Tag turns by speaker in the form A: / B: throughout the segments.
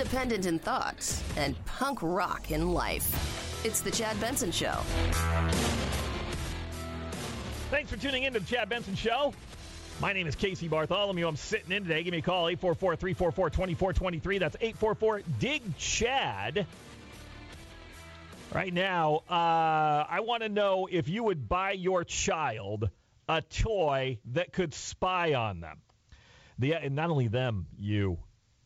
A: independent in thought, and punk rock in life. It's The Chad Benson Show.
B: Thanks for tuning in to The Chad Benson Show. My name is Casey Bartholomew. I'm sitting in today. Give me a call, 844-344-2423. That's 844-DIG-CHAD. Right now, I want to know if you would buy your child a toy that could spy on them. And not only them, you.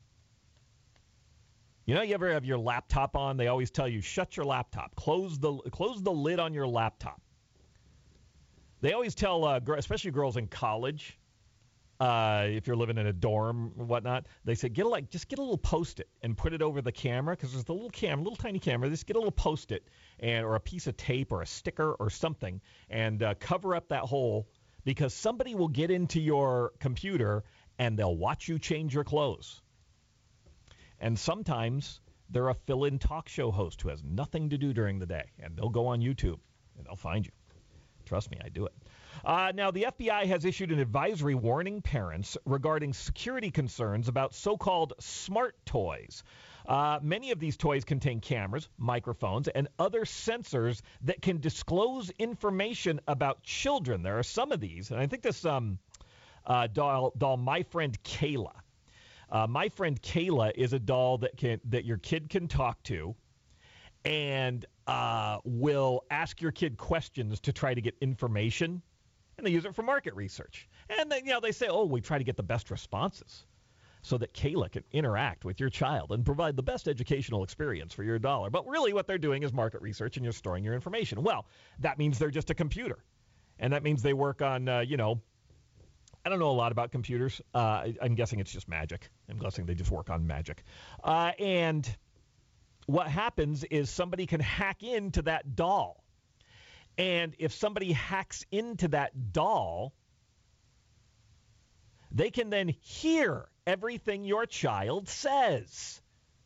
B: You know, you ever have your laptop on? They always tell you, shut your laptop. Close the lid on your laptop. They always tell, especially girls in college, if you're living in a dorm or whatnot, they say, just get a little Post-it and put it over the camera, because there's the little tiny camera. Just get a little Post-it or a piece of tape or a sticker or something and cover up that hole, because somebody will get into your computer and they'll watch you change your clothes. And sometimes they're a fill-in talk show host who has nothing to do during the day, and they'll go on YouTube and they'll find you. Trust me, I do it. Now, the FBI has issued an advisory warning parents regarding security concerns about so-called smart toys. Many of these toys contain cameras, microphones, and other sensors that can disclose information about children. There are some of these, and I think this doll, My Friend Kayla. My Friend Kayla is a doll that your kid can talk to, and will ask your kid questions to try to get information, and they use it for market research. And then, they say, we try to get the best responses so that Kayla can interact with your child and provide the best educational experience for your dollar. But really what they're doing is market research, and you're storing your information. Well, that means they're just a computer, and that means they work on, I don't know a lot about computers. I'm guessing it's just magic. I'm guessing they just work on magic. And what happens is somebody can hack into that doll. And if somebody hacks into that doll, they can then hear everything your child says.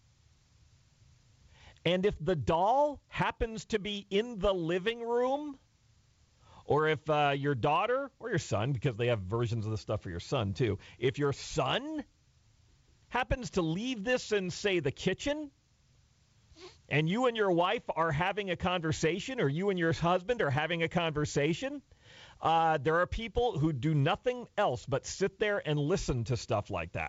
B: And if the doll happens to be in the living room, or if your daughter or your son, because they have versions of the stuff for your son too, if your son happens to leave this in, say, the kitchen, and you and your wife are having a conversation, or you and your husband are having a conversation, there are people who do nothing else but sit there and listen to stuff like that.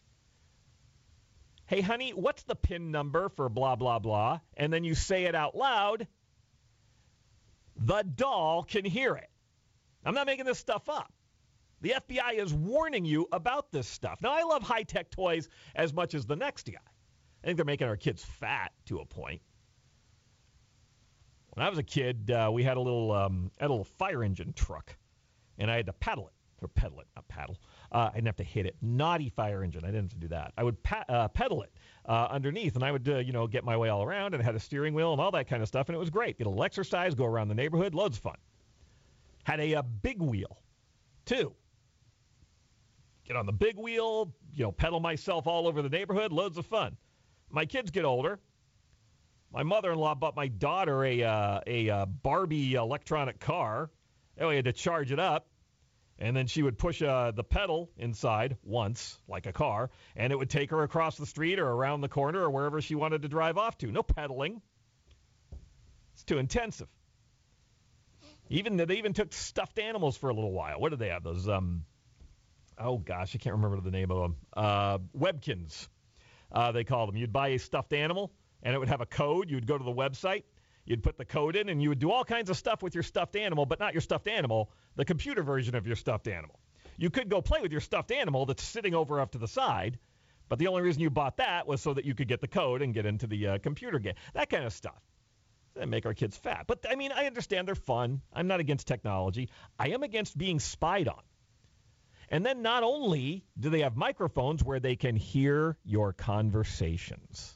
B: Hey, honey, what's the PIN number for blah, blah, blah? And then you say it out loud. The doll can hear it. I'm not making this stuff up. The FBI is warning you about this stuff. Now, I love high-tech toys as much as the next guy. I think they're making our kids fat to a point. When I was a kid, we had a little fire engine truck, and I had to pedal it. Or pedal it, not paddle. I didn't have to hit it. Naughty fire engine. I didn't have to do that. I would pedal it underneath, and I would, get my way all around, and it had a steering wheel and all that kind of stuff, and it was great. Get a little exercise, go around the neighborhood, loads of fun. Had a big wheel, too. Get on the big wheel, pedal myself all over the neighborhood, loads of fun. My kids get older. My mother-in-law bought my daughter a Barbie electronic car. We had to charge it up. And then she would push the pedal inside once, like a car, and it would take her across the street or around the corner or wherever she wanted to drive off to. No pedaling. It's too intensive. They even took stuffed animals for a little while. What did they have? Those, I can't remember the name of them. Webkins, they called them. You'd buy a stuffed animal, and it would have a code. You would go to the website. You'd put the code in, and you would do all kinds of stuff with your stuffed animal, but not your stuffed animal, the computer version of your stuffed animal. You could go play with your stuffed animal that's sitting over up to the side, but the only reason you bought that was so that you could get the code and get into the computer game. That kind of stuff. They make our kids fat. But, I understand they're fun. I'm not against technology. I am against being spied on. And then not only do they have microphones where they can hear your conversations.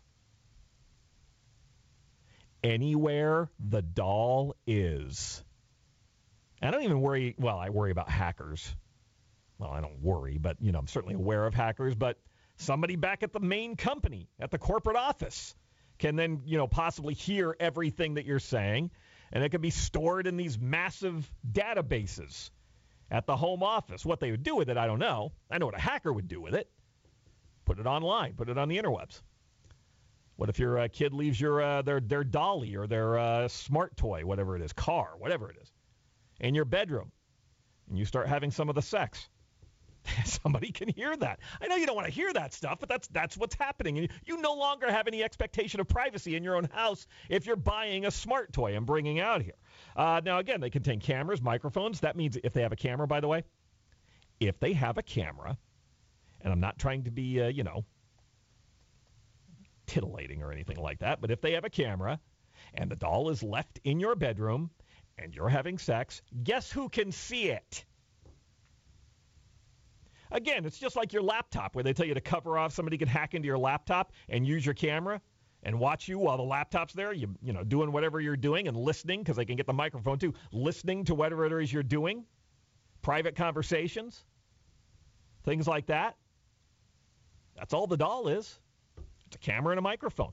B: Anywhere the doll is. I don't even worry. Well, I worry about hackers. Well, I don't worry, but, I'm certainly aware of hackers. But somebody back at the main company, at the corporate office, can then, possibly hear everything that you're saying. And it can be stored in these massive databases at the home office. What they would do with it, I don't know. I know what a hacker would do with it. Put it online. Put it on the interwebs. What if your kid leaves their dolly or their smart toy, whatever it is, car, whatever it is, in your bedroom, and you start having some of the sex? Somebody can hear that. I know you don't want to hear that stuff, but that's what's happening. And you no longer have any expectation of privacy in your own house if you're buying a smart toy and bringing out here. Now, again, they contain cameras, microphones. That means if they have a camera, by the way, if they have a camera, and I'm not trying to be, titillating or anything like that, but if they have a camera and the doll is left in your bedroom and you're having sex, guess who can see it? Again, it's just like your laptop where they tell you to cover off. Somebody can hack into your laptop and use your camera and watch you while the laptop's there, doing whatever you're doing and listening, because they can get the microphone too, listening to whatever it is you're doing, private conversations, things like that. That's all the doll is. It's a camera and a microphone.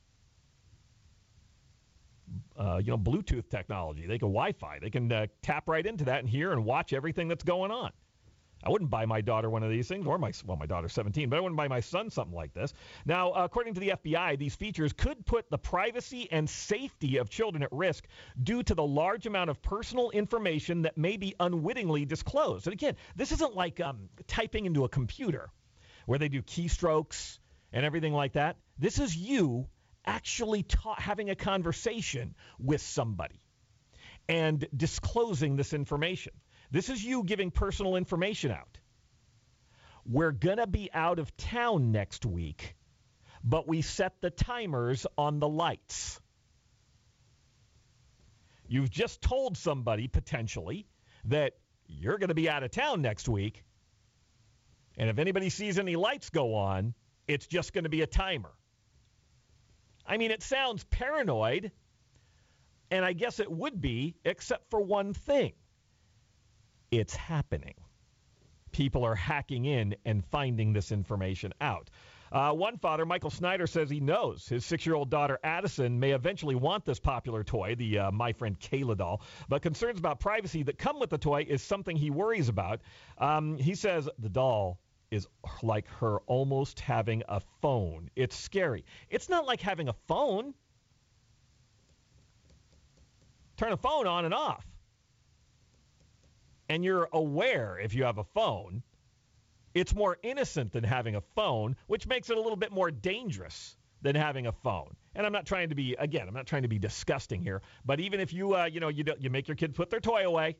B: Bluetooth technology. They can Wi-Fi. They can tap right into that and hear and watch everything that's going on. I wouldn't buy my daughter one of these things, or my daughter's 17, but I wouldn't buy my son something like this. Now, according to the FBI, these features could put the privacy and safety of children at risk due to the large amount of personal information that may be unwittingly disclosed. And again, this isn't like typing into a computer where they do keystrokes and everything like that. This is you actually having a conversation with somebody and disclosing this information. This is you giving personal information out. We're going to be out of town next week, but we set the timers on the lights. You've just told somebody, potentially, that you're going to be out of town next week, and if anybody sees any lights go on, it's just going to be a timer. I mean, it sounds paranoid, and I guess it would be, except for one thing. It's happening. People are hacking in and finding this information out. One father, Michael Snyder, says he knows his 6-year-old daughter, Addison, may eventually want this popular toy, the My Friend Kayla doll, but concerns about privacy that come with the toy is something he worries about. He says the doll is like her almost having a phone. It's scary. It's not like having a phone. Turn a phone on and off. And you're aware if you have a phone. It's more innocent than having a phone, which makes it a little bit more dangerous than having a phone. And I'm not trying to be disgusting here, but even if you make your kid put their toy away.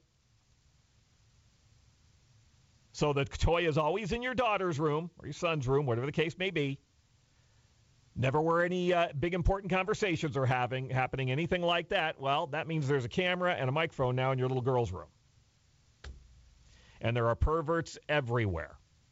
B: So the toy is always in your daughter's room or your son's room, whatever the case may be. Never where any big important conversations are happening, anything like that. Well, that means there's a camera and a microphone now in your little girl's room. And there are perverts everywhere.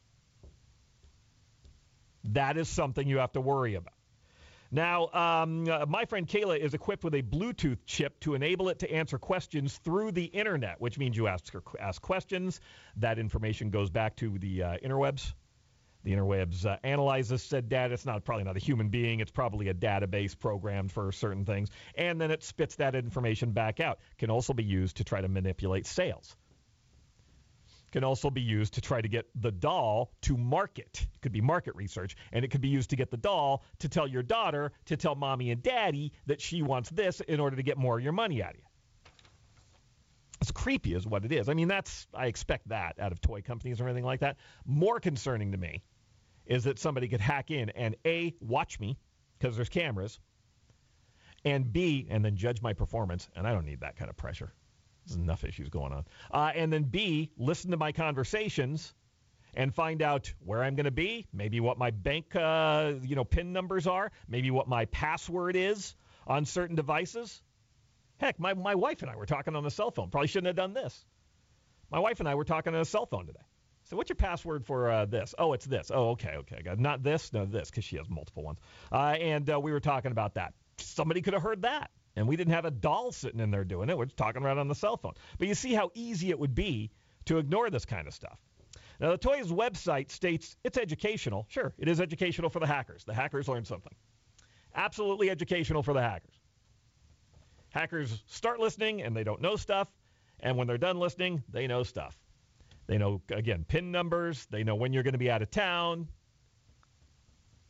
B: That is something you have to worry about. Now, My Friend Kayla is equipped with a Bluetooth chip to enable it to answer questions through the internet, which means you ask questions. That information goes back to the interwebs. The interwebs analyzes said data. It's probably not a human being. It's probably a database programmed for certain things. And then it spits that information back out. Can also be used to try to manipulate sales. Can also be used to try to get the doll to market. It could be market research, and it could be used to get the doll to tell your daughter to tell mommy and daddy that she wants this in order to get more of your money out of you. It's creepy is what it is. I mean, I expect that out of toy companies or anything like that. More concerning to me is that somebody could hack in and A, watch me because there's cameras, and B, and then judge my performance, and I don't need that kind of pressure. There's enough issues going on. And then B, listen to my conversations and find out where I'm going to be, maybe what my bank PIN numbers are, maybe what my password is on certain devices. Heck, my wife and I were talking on the cell phone. Probably shouldn't have done this. My wife and I were talking on a cell phone today. So what's your password for this? Oh, it's this. Oh, okay. I got not this, no this, because she has multiple ones. And we were talking about that. Somebody could have heard that. And we didn't have a doll sitting in there doing it. We're just talking right on the cell phone. But you see how easy it would be to ignore this kind of stuff. Now, the toy's website states it's educational. Sure, it is educational for the hackers. The hackers learned something. Absolutely educational for the hackers. Hackers start listening, and they don't know stuff. And when they're done listening, they know stuff. They know, again, PIN numbers. They know when you're going to be out of town.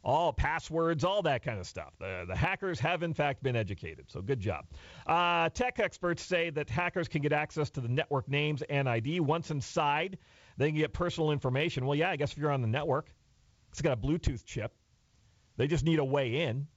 B: all passwords, all that kind of stuff. The hackers have, in fact, been educated, so good job. Tech experts say that hackers can get access to the network names and ID. Once inside, they can get personal information. Well, yeah, I guess if you're on the network, it's got a Bluetooth chip. They just need a way in.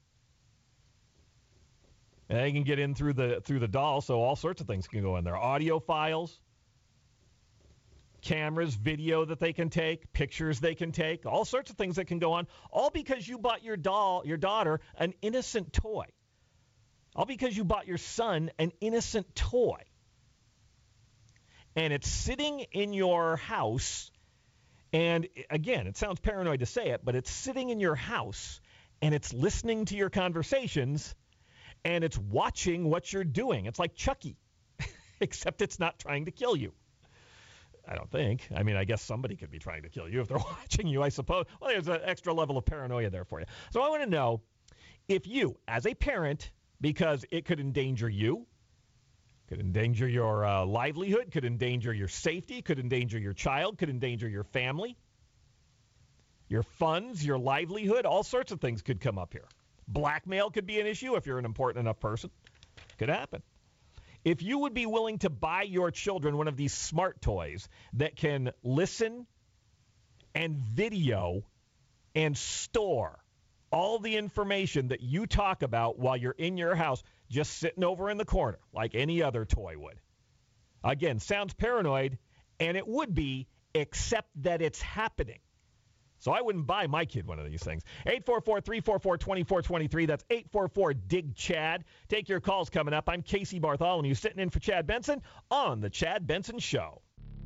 B: And they can get in through the DAL, so all sorts of things can go in there. Audio files, cameras, video that they can take, pictures they can take, all sorts of things that can go on, all because you bought your daughter an innocent toy. All because you bought your son an innocent toy. And it's sitting in your house, and again, it sounds paranoid to say it, but it's sitting in your house, and it's listening to your conversations, and it's watching what you're doing. It's like Chucky, except it's not trying to kill you. I don't think. I mean, I guess somebody could be trying to kill you if they're watching you, I suppose. Well, there's an extra level of paranoia there for you. So I want to know if you, as a parent, because it could endanger you, could endanger your livelihood, could endanger your safety, could endanger your child, could endanger your family, your funds, your livelihood, all sorts of things could come up here. Blackmail could be an issue if you're an important enough person. Could happen. If you would be willing to buy your children one of these smart toys that can listen and video and store all the information that you talk about while you're in your house, just sitting over in the corner like any other toy would. Again, sounds paranoid, and it would be, except that it's happening. So I wouldn't buy my kid one of these things. 844-344-2423. That's 844-DIG-CHAD. Take your calls coming up. I'm Casey Bartholomew, sitting in for Chad Benson on The Chad Benson Show.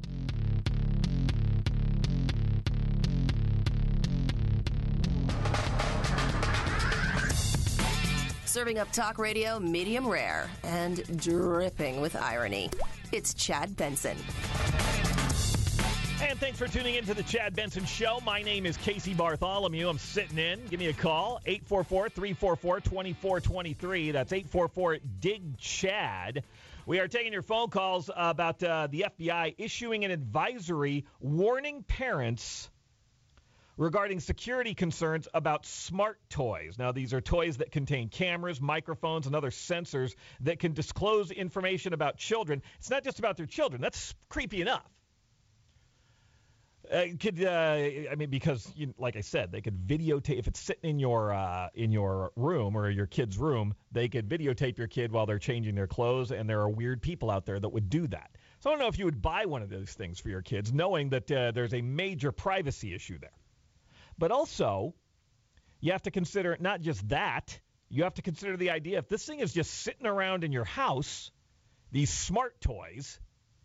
A: Serving up talk radio medium rare and dripping with irony. It's Chad Benson.
B: And thanks for tuning in to the Chad Benson Show. My name is Casey Bartholomew. I'm sitting in. Give me a call, 844-344-2423. That's 844-DIG-CHAD. We are taking your phone calls about the FBI issuing an advisory warning parents regarding security concerns about smart toys. Now, these are toys that contain cameras, microphones, and other sensors that can disclose information about children. It's not just about their children. That's creepy enough. Because like I said, they could videotape if it's sitting in your room or your kid's room. They could videotape your kid while they're changing their clothes, and there are weird people out there that would do that. So I don't know if you would buy one of those things for your kids, knowing that there's a major privacy issue there. But also, you have to consider not just that. You have to consider the idea if this thing is just sitting around in your house, these smart toys,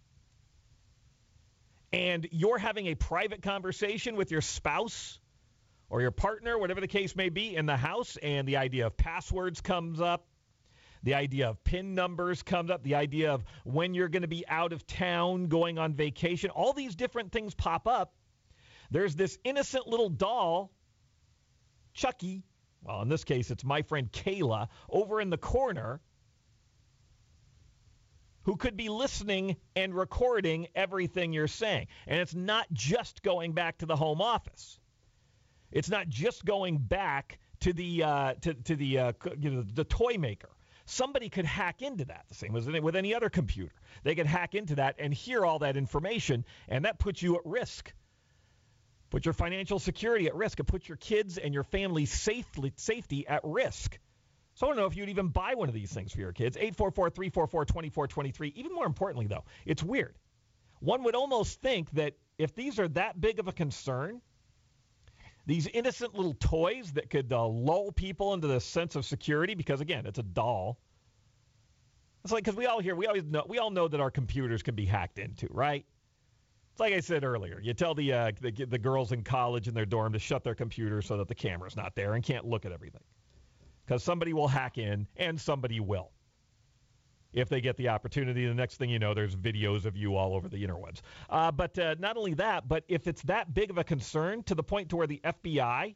B: and you're having a private conversation with your spouse or your partner, whatever the case may be, in the house, and the idea of passwords comes up, the idea of PIN numbers comes up, the idea of when you're going to be out of town, going on vacation, all these different things pop up. There's this innocent little doll, Chucky, well, in this case, it's my friend Kayla, over in the corner, who could be listening and recording everything you're saying. And it's not just going back to the home office. It's not just going back to the toy maker. Somebody could hack into that, the same as with any other computer. They could hack into that and hear all that information, and that puts you at risk. Put your financial security at risk. It puts your kids and your family's safety at risk. So I don't know if you'd even buy one of these things for your kids. 844-344-2423. Even more importantly, though, it's weird. One would almost think that if these are that big of a concern, these innocent little toys that could lull people into the sense of security, because, again, it's a doll. It's like, because we all know that our computers can be hacked into, right? It's like I said earlier. You tell the girls in college in their dorm to shut their computer so that the camera's not there and can't look at everything. Because somebody will hack in, and somebody will. If they get the opportunity, the next thing you know, there's videos of you all over the interwebs. But not only that, but if it's that big of a concern to the point to where the FBI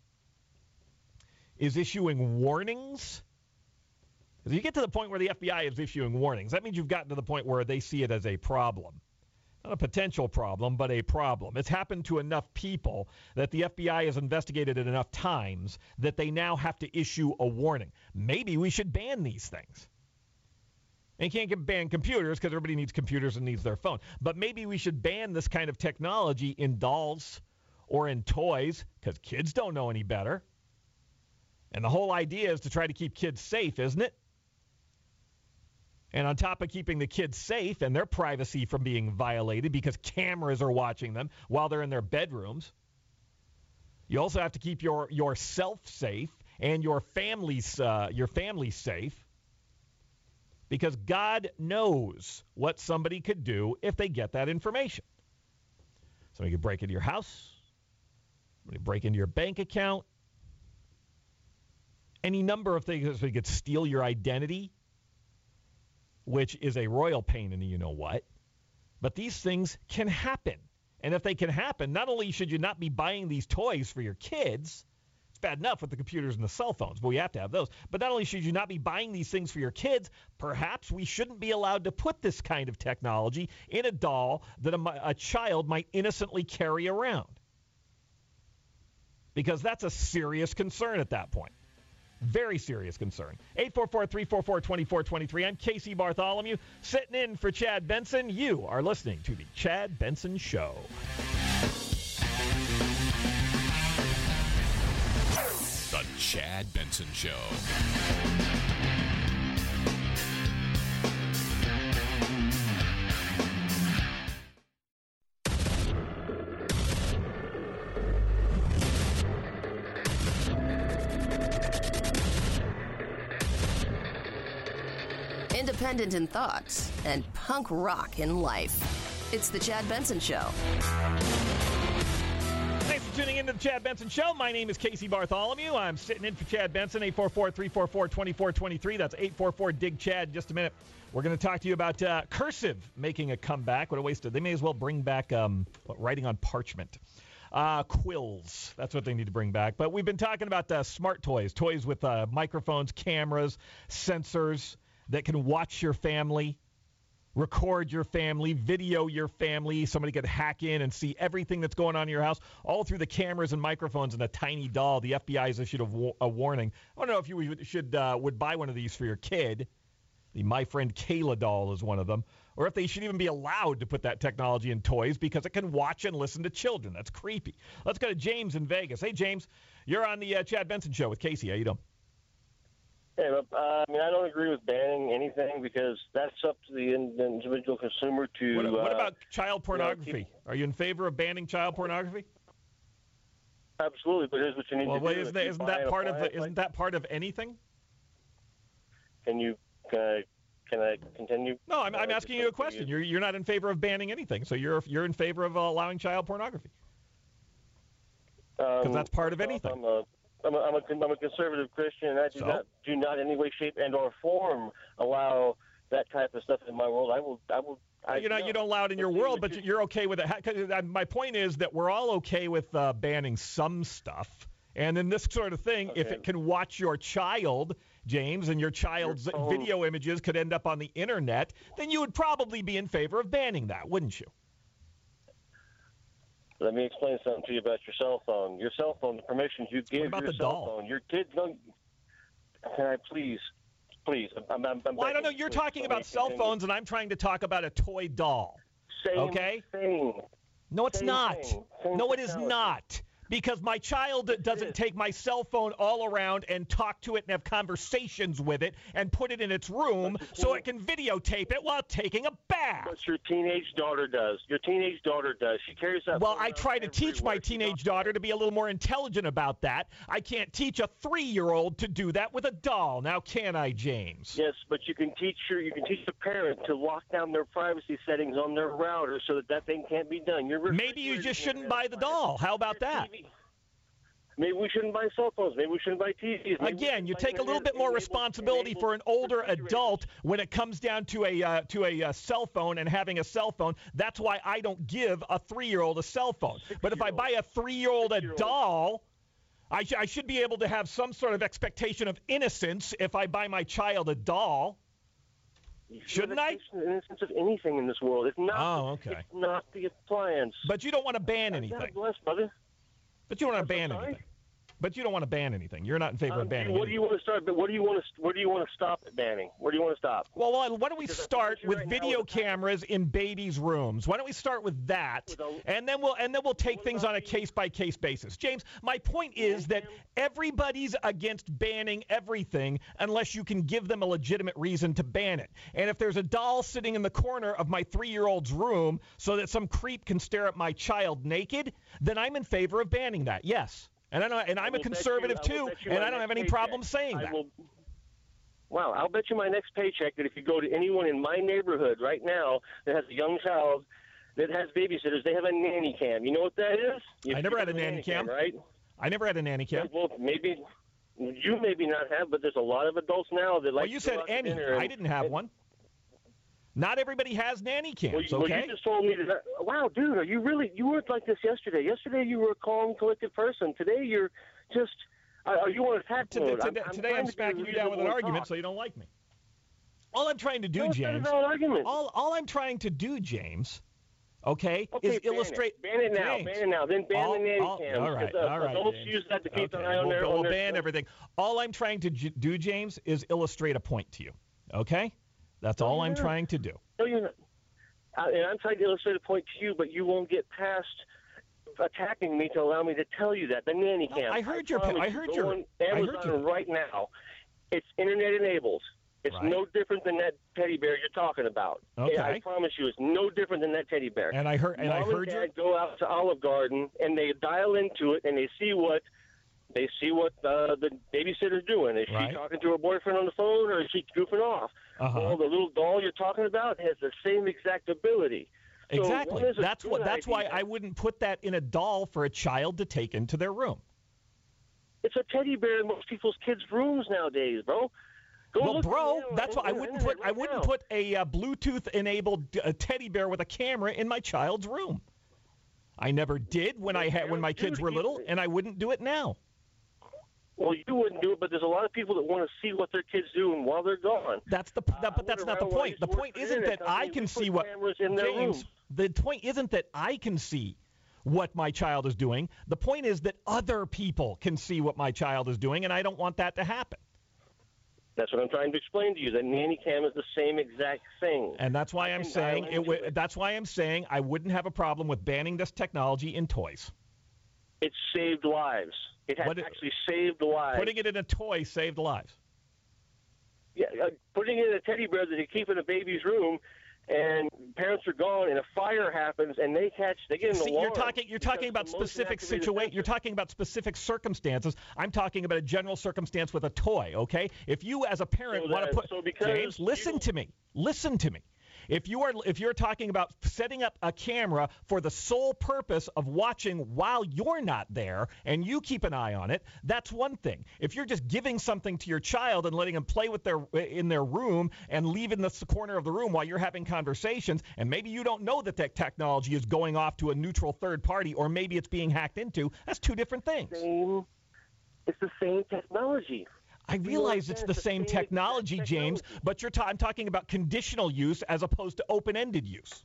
B: is issuing warnings, if you get to the point where the FBI is issuing warnings, that means you've gotten to the point where they see it as a problem. Not a potential problem, but a problem. It's happened to enough people that the FBI has investigated it enough times that they now have to issue a warning. Maybe we should ban these things. And you can't ban computers because everybody needs computers and needs their phone. But maybe we should ban this kind of technology in dolls or in toys because kids don't know any better. And the whole idea is to try to keep kids safe, isn't it? And on top of keeping the kids safe and their privacy from being violated because cameras are watching them while they're in their bedrooms, you also have to keep yourself safe and your family safe. Because God knows what somebody could do if they get that information. Somebody could break into your house. Somebody could break into your bank account. Any number of things. Somebody could steal your identity, which is a royal pain in the you-know-what. But these things can happen. And if they can happen, not only should you not be buying these toys for your kids, bad enough with the computers and the cell phones, but we have to have those. But not only should you not be buying these things for your kids, perhaps we shouldn't be allowed to put this kind of technology in a doll that a child might innocently carry around. Because that's a serious concern at that point. Very serious concern. 844-344-2423. I'm Casey Bartholomew, sitting in for Chad Benson. You are listening to the Chad Benson Show.
C: The Chad Benson Show.
A: Independent in thoughts and punk rock in life. It's the Chad Benson Show.
B: Thanks for tuning in to the Chad Benson Show. My name is Casey Bartholomew. I'm sitting in for Chad Benson, 844-344-2423. That's 844-DIG-CHAD. Just a minute. We're going to talk to you about cursive making a comeback. What a waste of. They may as well bring back writing on parchment. Quills. That's what they need to bring back. But we've been talking about smart toys, toys with microphones, cameras, sensors that can watch your family, record your family, video your family. Somebody could hack in and see everything that's going on in your house, all through the cameras and microphones and a tiny doll. The FBI has issued a warning. I don't know if you would buy one of these for your kid. The My Friend Kayla doll is one of them. Or if they should even be allowed to put that technology in toys because it can watch and listen to children. That's creepy. Let's go to James in Vegas. Hey, James, you're on the Chad Benson Show with Casey. How you doing?
D: Hey, I don't agree with banning anything because that's up to the individual consumer to.
B: What about child pornography? Are you in favor of banning child pornography?
D: Absolutely, but here's what you need to do.
B: Isn't that part of anything?
D: Can I continue?
B: No, I'm asking you a question. You're not in favor of banning anything, so you're in favor of allowing child pornography because that's part of anything.
D: I'm a conservative Christian, and I do not in any way, shape, and or form allow that type of stuff in my world. You don't allow it in your world, but you're okay with it. My point is that we're all okay with banning some stuff. And in this sort of thing, if it can watch your child, James, and your child's video images could end up on the internet, then you would probably be in favor of banning that, wouldn't you? Let me explain something to you about your cell phone. Your cell phone, the permissions you give your cell phone. Your kids don't. Can I please? I'm
B: well, I don't know. You're talking about cell phones, and I'm trying to talk about a toy doll.
D: Same thing.
B: No, it's not. No, it is not. Because my child doesn't take my cell phone all around and talk to it and have conversations with it and put it in its room so it can videotape it while taking a bath.
D: But your teenage daughter does. She carries that.
B: Well, I try to teach my teenage daughter to be a little more intelligent about that. I can't teach a 3-year-old to do that with a doll. Now, can I, James?
D: Yes, but you can teach the parent to lock down their privacy settings on their router so that thing can't be done.
B: Maybe you just shouldn't buy the doll. How about that?
D: Maybe we shouldn't buy cell phones. Maybe we shouldn't buy TVs.
B: Again, you take a little bit more responsibility for an older adult when it comes down to a cell phone and having a cell phone. That's why I don't give a 3-year-old a cell phone. But if I buy a 3-year-old a doll, I should be able to have some sort of expectation of innocence if I buy my child a doll. Shouldn't I?
D: The innocence of anything in this world. It's not.
B: Oh, okay.
D: It's not the appliance.
B: But you don't want to ban anything.
D: God bless, brother.
B: But you don't want to ban anything. But you don't want to ban anything. You're not in favor of banning.
D: What do you want to start? But what do you want to? Where do you want to stop at banning? Where do you want to stop?
B: Well, why don't we start with video cameras in babies' rooms? Why don't we start with that, and then we'll take things on a case-by-case basis. James, my point is that everybody's against banning everything unless you can give them a legitimate reason to ban it. And if there's a doll sitting in the corner of my 3-year-old's room so that some creep can stare at my child naked, then I'm in favor of banning that. Yes. And I'm a conservative too, and I don't have any problem saying that.
D: Wow, I'll bet you my next paycheck that if you go to anyone in my neighborhood right now that has a young child that has babysitters, they have a nanny cam. You know what that is?
B: I never had a nanny cam,
D: right?
B: I never had a nanny cam.
D: Well, maybe you not have, but there's a lot of adults now that like.
B: Well, you said any. I didn't have one. Not everybody has nanny cams, okay?
D: Well, you just told me that. Wow, dude, are you really? You weren't like this yesterday. Yesterday you were a calm, collected person. Today you're just. Are you on attack mode?
B: Today I'm smacking you down with an argument, so you don't like me. All I'm trying to do, James. All I'm trying to do, James. Okay, is illustrate.
D: Ban it now.
B: James,
D: ban it now. Then ban the nanny cam.
B: All right.
D: Adults use that to keep an eye on their.
B: We'll ban everything. All I'm trying to do, James, is illustrate a point to you. Okay. That's all I'm trying to do.
D: No, you're not. And I'm trying to illustrate a point to you, but you won't get past attacking me to allow me to tell you that. The nanny cam.
B: I heard your.
D: Amazon right now. It's internet enabled. It's no different than that teddy bear you're talking about.
B: Okay.
D: I promise you, it's no different than that teddy bear.
B: And I heard. And
D: Mom
B: I heard
D: and Dad go out to Olive Garden and they dial into it and they see what. The babysitter's doing. Is she talking to her boyfriend on the phone, or is she goofing off? Well, the little doll you're talking about has the same exact ability.
B: Exactly. So that's why I wouldn't put that in a doll for a child to take into their room.
D: It's a teddy bear in most people's kids' rooms nowadays, bro.
B: That's why I wouldn't put a Bluetooth-enabled teddy bear with a camera in my child's room. I never did when my kids were little, and I wouldn't do it now.
D: Well, you wouldn't do it, but there's a lot of people that want to see what their kids doing while they're gone.
B: But that's not the point. The point isn't that I can see what James. The point isn't that I can see what my child is doing. The point is that other people can see what my child is doing, and I don't want that to happen.
D: That's what I'm trying to explain to you. The nanny cam is the same exact thing.
B: And that's why I'm saying that's why I'm saying I wouldn't have a problem with banning this technology in toys.
D: It saved lives. It has actually saved lives.
B: Putting it in a toy saved lives.
D: Yeah, putting it in a teddy bear that you keep in a baby's room, and parents are gone, and a fire happens, and they get an alarm.
B: You're talking about specific situation. You're talking about specific circumstances. I'm talking about a general circumstance with a toy. Okay, if you as a parent want to put James, listen to me. If you're talking about setting up a camera for the sole purpose of watching while you're not there and you keep an eye on it, that's one thing. If you're just giving something to your child and letting them play with in their room and leave in the corner of the room while you're having conversations, and maybe you don't know that technology is going off to a neutral third party, or maybe it's being hacked into, that's two different things.
D: It's the same technology.
B: I realize it's the same technology, James, but I'm talking about conditional use as opposed to open-ended use.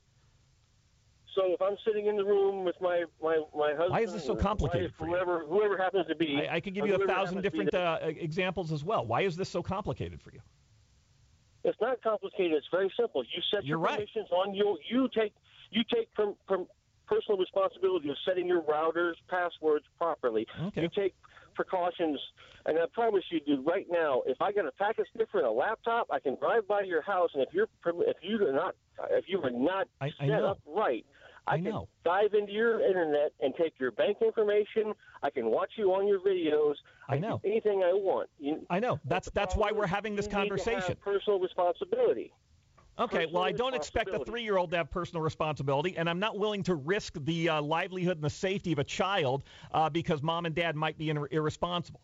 D: So if I'm sitting in the room with my husband,
B: why is this so complicated for you?
D: Whoever happens to be,
B: I could give you 1,000 different examples as well. Why is this so complicated for you?
D: It's not complicated. It's very simple. You set your permissions on you take from personal responsibility of setting your routers, passwords properly.
B: Okay.
D: You take precautions, and I promise you, dude, right now, if I got a packet sniffer and a laptop, I can drive by your house, and if you are not set up right, I can dive into your internet and take your bank information. I can watch you on your videos. I know anything I want.
B: I know. That's why we're having this conversation.
D: Need to have personal responsibility.
B: Okay, well, I don't expect a 3-year-old to have personal responsibility, and I'm not willing to risk the livelihood and the safety of a child because mom and dad might be irresponsible.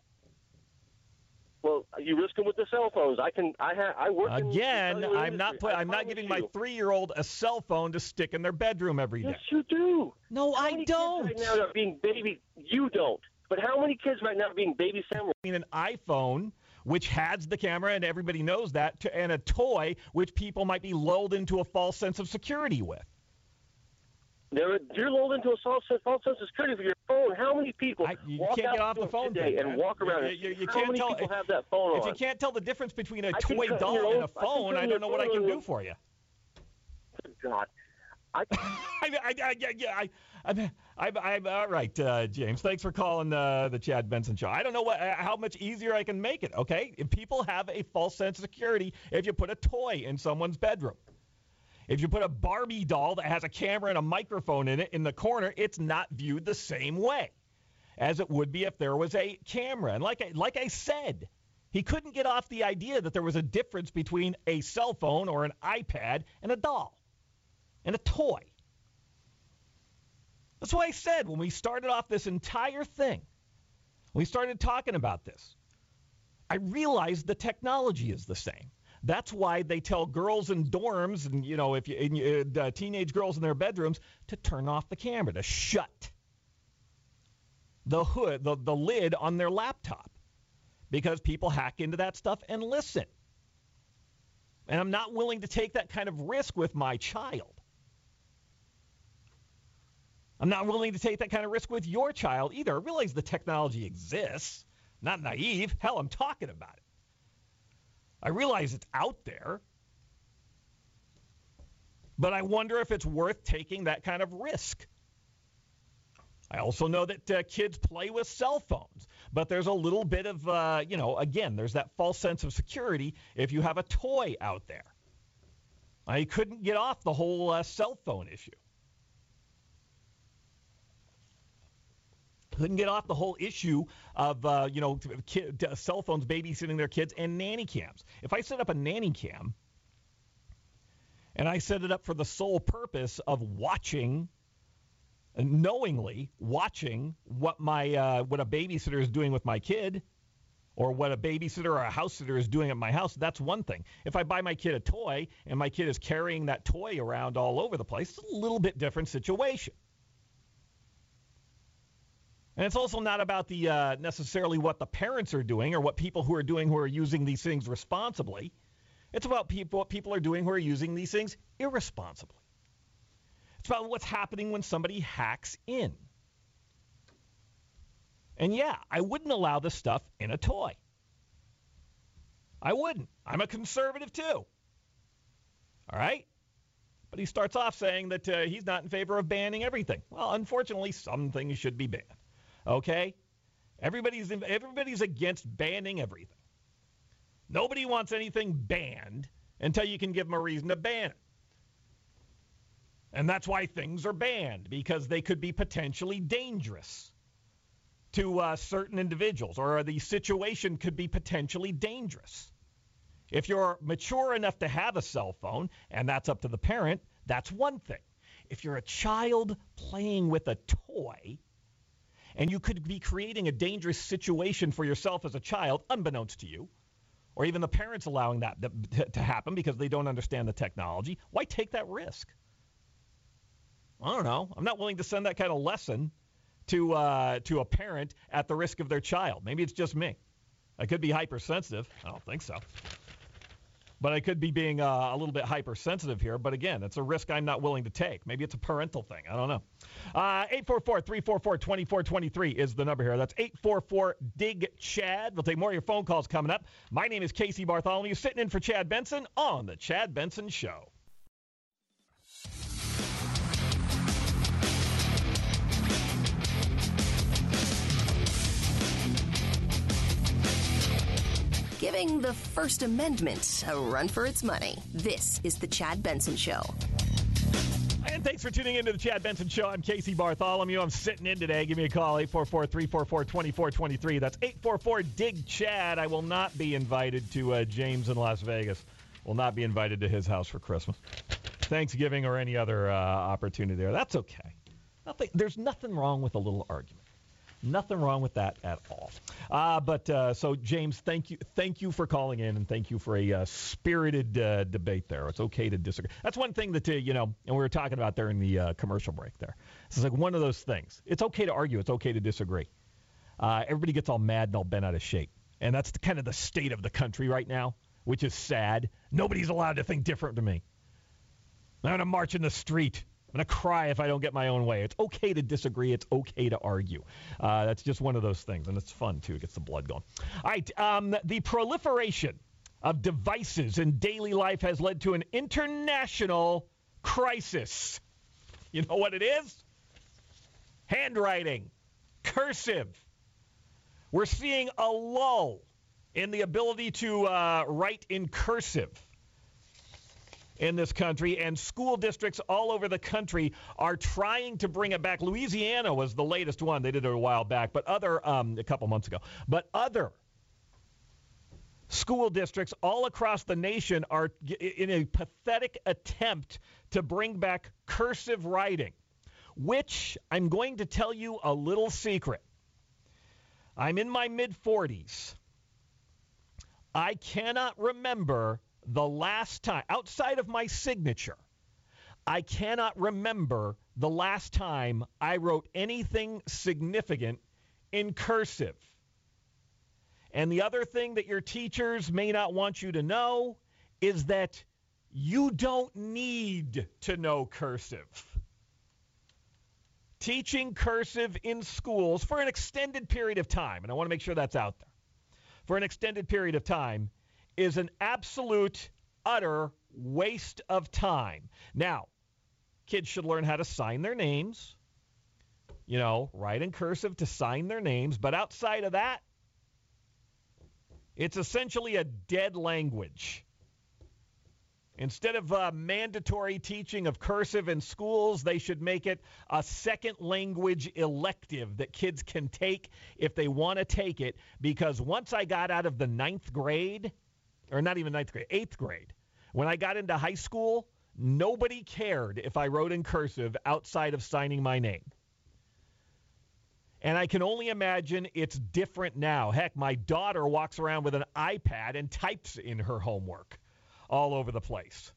D: Well, you risk them with the cell phones. I work.
B: Again, I'm not giving my 3-year-old a cell phone to stick in their bedroom every day.
D: Yes, you do.
B: No, I don't.
D: Kids right now are being baby. You don't. But how many kids right now are being baby sandwiched?
B: I mean, an iPhone which has the camera, and everybody knows that, and a toy, which people might be lulled into a false sense of security with.
D: You're lulled into a false sense of security for your phone. How many people
B: walk can't get off the phone
D: today and walk around? How many people have that phone on?
B: If you can't tell the difference between a toy doll and a phone, I don't know what I can do for you.
D: Good God.
B: I'm all right, James. Thanks for calling the Chad Benson Show. I don't know how much easier I can make it, okay? If people have a false sense of security if you put a toy in someone's bedroom. If you put a Barbie doll that has a camera and a microphone in it in the corner, it's not viewed the same way as it would be if there was a camera. And like I said, he couldn't get off the idea that there was a difference between a cell phone or an iPad and a doll and a toy. That's why I said when we started off this entire thing, when we started talking about this, I realized the technology is the same. That's why they tell girls in dorms and, if teenage girls in their bedrooms to turn off the camera, to shut the hood, the lid on their laptop, because people hack into that stuff and listen. And I'm not willing to take that kind of risk with my child. I'm not willing to take that kind of risk with your child either. I realize the technology exists. Not naive. Hell, I'm talking about it. I realize it's out there. But I wonder if it's worth taking that kind of risk. I also know that kids play with cell phones. But there's a little bit of, again, there's that false sense of security if you have a toy out there. I couldn't get off the whole cell phone issue. Couldn't get off the whole issue of, cell phones babysitting their kids and nanny cams. If I set up a nanny cam and I set it up for the sole purpose of watching, knowingly watching what a babysitter is doing with my kid, or what a babysitter or a house sitter is doing at my house, that's one thing. If I buy my kid a toy and my kid is carrying that toy around all over the place, it's a little bit different situation. And it's also not about the necessarily what the parents are doing or what people who are using these things responsibly. It's about what people are doing who are using these things irresponsibly. It's about what's happening when somebody hacks in. And yeah, I wouldn't allow this stuff in a toy. I wouldn't. I'm a conservative too. All right? But he starts off saying that he's not in favor of banning everything. Well, unfortunately, some things should be banned. Okay? Everybody's against banning everything. Nobody wants anything banned until you can give them a reason to ban it. And that's why things are banned, because they could be potentially dangerous to certain individuals, or the situation could be potentially dangerous. If you're mature enough to have a cell phone, and that's up to the parent, that's one thing. If you're a child playing with a toy, and you could be creating a dangerous situation for yourself as a child, unbeknownst to you, or even the parents allowing that to happen because they don't understand the technology, why take that risk? I don't know. I'm not willing to send that kind of lesson to a parent at the risk of their child. Maybe it's just me. I could be hypersensitive. I don't think so. But I could be being a little bit hypersensitive here. But again, it's a risk I'm not willing to take. Maybe it's a parental thing. I don't know. 844-344-2423 is the number here. That's 844-DIG-CHAD. We'll take more of your phone calls coming up. My name is Casey Bartholomew, sitting in for Chad Benson on The Chad Benson Show.
A: Giving the First Amendment a run for its money. This is The Chad Benson Show.
B: And thanks for tuning into The Chad Benson Show. I'm Casey Bartholomew. I'm sitting in today. Give me a call, 844-344-2423. That's 844-DIG-CHAD. I will not be invited to James in Las Vegas. Will not be invited to his house for Christmas, Thanksgiving, or any other opportunity there. That's okay. There's nothing wrong with a little argument. Nothing wrong with that at all. So James, thank you for calling in, and thank you for a spirited debate there. It's okay to disagree. That's one thing that and we were talking about there in the commercial break there. This is like one of those things. It's okay to argue. It's okay to disagree. Everybody gets all mad and all bent out of shape And that's kind of the state of the country right now, which is sad. Nobody's allowed to think different to me. I'm going to march in the street. I'm going to cry if I don't get my own way. It's okay to disagree. It's okay to argue. That's just one of those things, and it's fun, too. It gets the blood going. All right, the proliferation of devices in daily life has led to an international crisis. You know what it is? Handwriting, cursive. We're seeing a lull in the ability to write in cursive in this country, and school districts all over the country are trying to bring it back. Louisiana was the latest one. They did it a while back, but a couple months ago. But other school districts all across the nation are in a pathetic attempt to bring back cursive writing, which I'm going to tell you a little secret. I'm in my mid-40s. I cannot remember the last time, outside of my signature, I cannot remember the last time I wrote anything significant in cursive. And the other thing that your teachers may not want you to know is that you don't need to know cursive. Teaching cursive in schools for an extended period of time, and I want to make sure that's out there, for an extended period of time is an absolute, utter waste of time. Now, kids should learn how to sign their names, write in cursive to sign their names, but outside of that, it's essentially a dead language. Instead of mandatory teaching of cursive in schools, they should make it a second language elective that kids can take if they want to take it, because once I got out of the 9th grade, or not even 9th grade, 8th grade, when I got into high school, nobody cared if I wrote in cursive outside of signing my name. And I can only imagine it's different now. Heck, my daughter walks around with an iPad and types in her homework all over the place.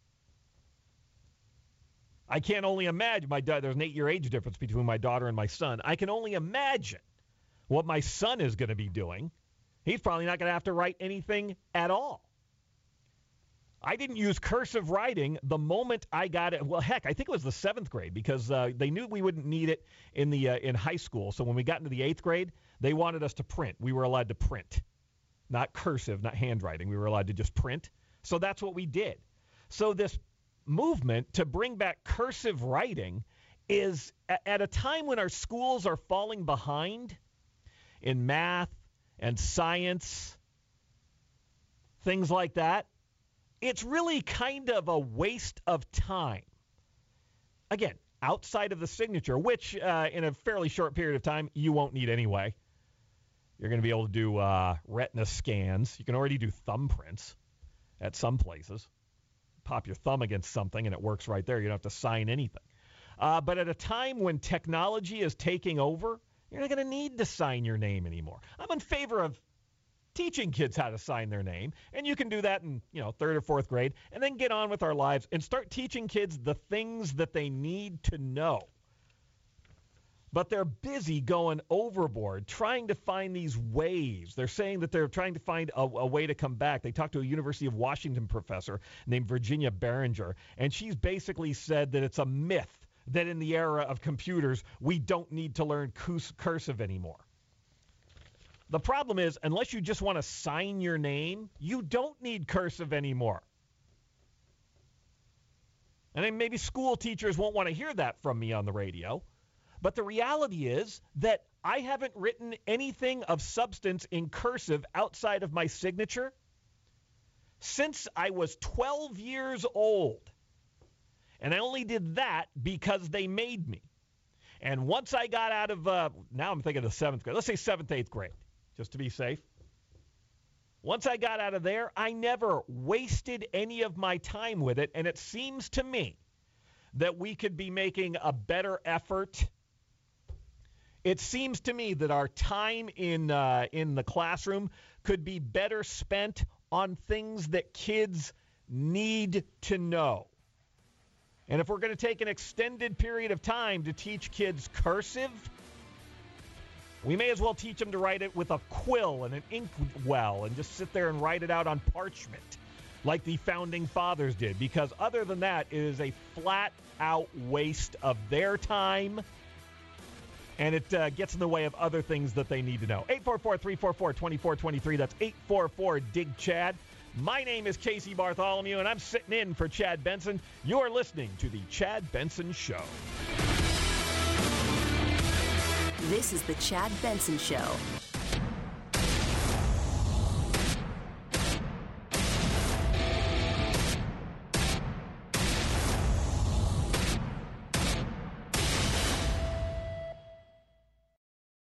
B: I can't only imagine. There's an 8-year age difference between my daughter and my son. I can only imagine what my son is going to be doing. He's probably not going to have to write anything at all. I didn't use cursive writing the moment I got it. Well, heck, I think it was the 7th grade, because they knew we wouldn't need it in high school. So when we got into the 8th grade, they wanted us to print. We were allowed to print, not cursive, not handwriting. We were allowed to just print. So that's what we did. So this movement to bring back cursive writing is at a time when our schools are falling behind in math and science, things like that. It's really kind of a waste of time. Again, outside of the signature, which in a fairly short period of time, you won't need anyway. You're going to be able to do retina scans. You can already do thumbprints at some places. Pop your thumb against something and it works right there. You don't have to sign anything. But at a time when technology is taking over, you're not going to need to sign your name anymore. I'm in favor of teaching kids how to sign their name, and you can do that in 3rd or 4th grade, and then get on with our lives and start teaching kids the things that they need to know. But they're busy going overboard, trying to find these ways. They're saying that they're trying to find a way to come back. They talked to a University of Washington professor named Virginia Barringer, and she's basically said that it's a myth that in the era of computers, we don't need to learn cursive anymore. The problem is, unless you just want to sign your name, you don't need cursive anymore. And then maybe school teachers won't want to hear that from me on the radio. But the reality is that I haven't written anything of substance in cursive outside of my signature since I was 12 years old. And I only did that because they made me. And once I got out of, now I'm thinking of 7th grade. Let's say 7th, 8th grade, just to be safe. Once I got out of there, I never wasted any of my time with it. And it seems to me that we could be making a better effort. It seems to me that our time in the classroom could be better spent on things that kids need to know. And if we're going to take an extended period of time to teach kids cursive, We may as well teach them to write it with a quill and an inkwell and just sit there and write it out on parchment like the founding fathers did, because other than that, it is a flat-out waste of their time, and it gets in the way of other things that they need to know. 844-344-2423. That's 844-DIG-CHAD. My name is Casey Bartholomew, and I'm sitting in for Chad Benson. You're listening to The Chad Benson Show.
A: This is The Chad Benson Show.